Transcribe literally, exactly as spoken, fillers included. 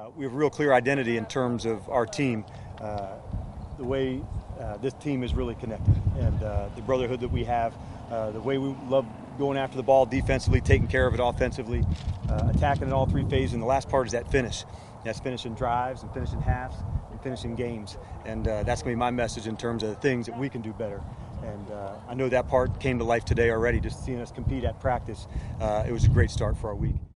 we have a real clear identity in terms of our team. Uh, the way uh, this team is really connected, and uh, the brotherhood that we have, uh, the way we love going after the ball defensively, taking care of it offensively, uh, attacking in all three phases. And the last part is that finish. That's finishing drives and finishing halves and finishing games. And uh, that's going to be my message in terms of the things that we can do better. And uh, I know that part came to life today already, just seeing us compete at practice. Uh, it was a great start for our week.